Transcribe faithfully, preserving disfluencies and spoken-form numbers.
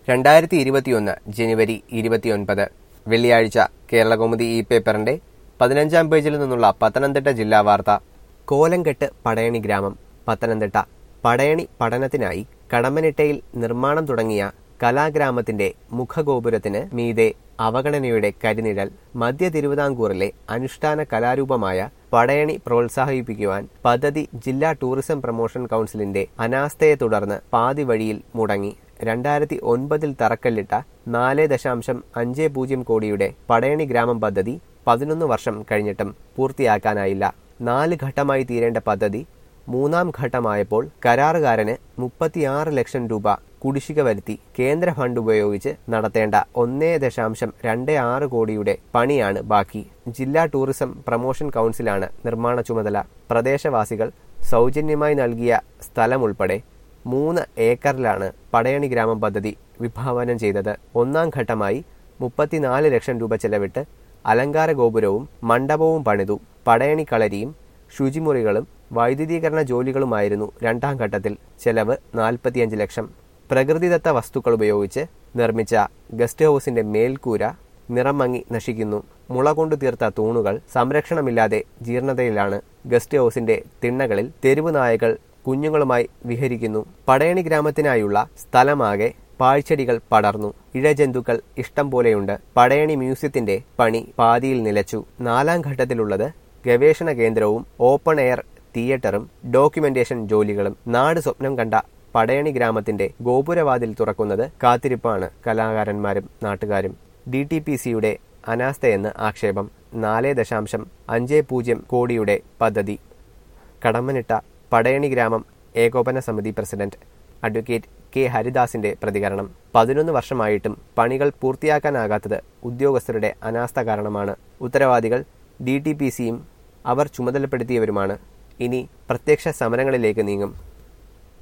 രണ്ടായിരത്തി ഇരുപത്തിയൊന്ന് ജനുവരി ഇരുപത്തിയൊൻപത് വെള്ളിയാഴ്ച കേരളകൗമുദി ഈ പേപ്പറിന്റെ പതിനഞ്ചാം പേജിൽ നിന്നുള്ള പത്തനംതിട്ട ജില്ലാ വാർത്ത. കോലംകെട്ട് പടയണി ഗ്രാമം. പത്തനംതിട്ട പടയണി പഠനത്തിനായി കടമ്മനിട്ടയിൽ നിർമ്മാണം തുടങ്ങിയ കലാഗ്രാമത്തിന്റെ മുഖഗോപുരത്തിന് മീതെ അവഗണനയുടെ കരിനിഴൽ. മധ്യ തിരുവിതാംകൂറിലെ അനുഷ്ഠാന കലാരൂപമായ പടയണി പ്രോത്സാഹിപ്പിക്കുവാൻ പദ്ധതി ജില്ലാ ടൂറിസം പ്രൊമോഷൻ കൗൺസിലിന്റെ അനാസ്ഥയെ തുടർന്ന് പാതി വഴിയിൽ മുടങ്ങി. രണ്ടായിരത്തി ഒൻപതിൽ തറക്കല്ലിട്ട നാല് ദശാംശം അഞ്ച് പൂജ്യം കോടിയുടെ പടയണി ഗ്രാമം പദ്ധതി പതിനൊന്ന് വർഷം കഴിഞ്ഞിട്ടും പൂർത്തിയാക്കാനായില്ല. നാല് ഘട്ടമായി തീരേണ്ട പദ്ധതി മൂന്നാം ഘട്ടമായപ്പോൾ കരാറുകാരന് മുപ്പത്തിയാറ് ലക്ഷം രൂപ കുടിശ്ശിക വരുത്തി. കേന്ദ്ര ഫണ്ട് ഉപയോഗിച്ച് നടത്തേണ്ട ഒന്നേ ദശാംശം രണ്ട് ആറ് കോടിയുടെ പണിയാണ് ബാക്കി. ജില്ലാ ടൂറിസം പ്രൊമോഷൻ കൗൺസിലാണ് നിർമ്മാണ ചുമതല. പ്രദേശവാസികൾ സൗജന്യമായി നൽകിയ സ്ഥലമുൾപ്പെടെ മൂന്ന് ഏക്കറിലാണ് പടയണി ഗ്രാമം പദ്ധതി വിഭാവനം ചെയ്തത്. ഒന്നാം ഘട്ടമായി മുപ്പത്തിനാല് ലക്ഷം രൂപ ചെലവിട്ട് അലങ്കാര ഗോപുരവും മണ്ഡപവും പണിതു. പടയണി കളരിയും ശുചിമുറികളും വൈദ്യുതീകരണ ജോലികളുമായിരുന്നു രണ്ടാം ഘട്ടത്തിൽ. ചെലവ് നാൽപ്പത്തിയഞ്ച് ലക്ഷം. പ്രകൃതിദത്ത വസ്തുക്കൾ ഉപയോഗിച്ച് നിർമ്മിച്ച ഗസ്റ്റ് ഹൌസിന്റെ മേൽക്കൂര നിറം മങ്ങി നശിക്കുന്നു. മുള കൊണ്ടു തീർത്ത തൂണുകൾ സംരക്ഷണമില്ലാതെ ജീർണതയിലാണ്. ഗസ്റ്റ് ഹൌസിന്റെ തിണ്ണകളിൽ തെരുവ് നായകൾ കുഞ്ഞുങ്ങളുമായി വിഹരിക്കുന്നു. പടയണി ഗ്രാമത്തിനായുള്ള സ്ഥലമാകെ പാഴ്ചെടികൾ പടർന്നു. ഇഴജന്തുക്കൾ ഇഷ്ടം പോലെയുണ്ട്. പടയണി മ്യൂസിയത്തിന്റെ പണി പാതിയിൽ നിലച്ചു. നാലാം ഘട്ടത്തിലുള്ളത് ഗവേഷണ കേന്ദ്രവും ഓപ്പൺ എയർ തിയേറ്ററും ഡോക്യുമെന്റേഷൻ ജോലികളും. നാട് സ്വപ്നം കണ്ട പടയണി ഗ്രാമത്തിന്റെ ഗോപുരവാതിൽ തുറക്കുന്നത് കാത്തിരിപ്പാണ് കലാകാരന്മാരും നാട്ടുകാരും. ഡി ടി പി സിയുടെ അനാസ്ഥയെന്ന് ആക്ഷേപം. നാല് ദശാംശം അഞ്ച് പൂജ്യം കോടിയുടെ പദ്ധതി. കടമ്മനിട്ട പടയണി ഗ്രാമം ഏകോപന സമിതി പ്രസിഡന്റ് അഡ്വക്കേറ്റ് കെ ഹരിദാസിന്റെ പ്രതികരണം. പതിനൊന്ന് വർഷമായിട്ടും പണികൾ പൂർത്തിയാക്കാനാകാത്തത് ഉദ്യോഗസ്ഥരുടെ അനാസ്ഥ കാരണമാണ്. ഉത്തരവാദികൾ ഡി ടി പി സിയും അവർ ചുമതലപ്പെടുത്തിയവരുമാണ്. ഇനി പ്രത്യക്ഷ സമരങ്ങളിലേക്ക് നീങ്ങും.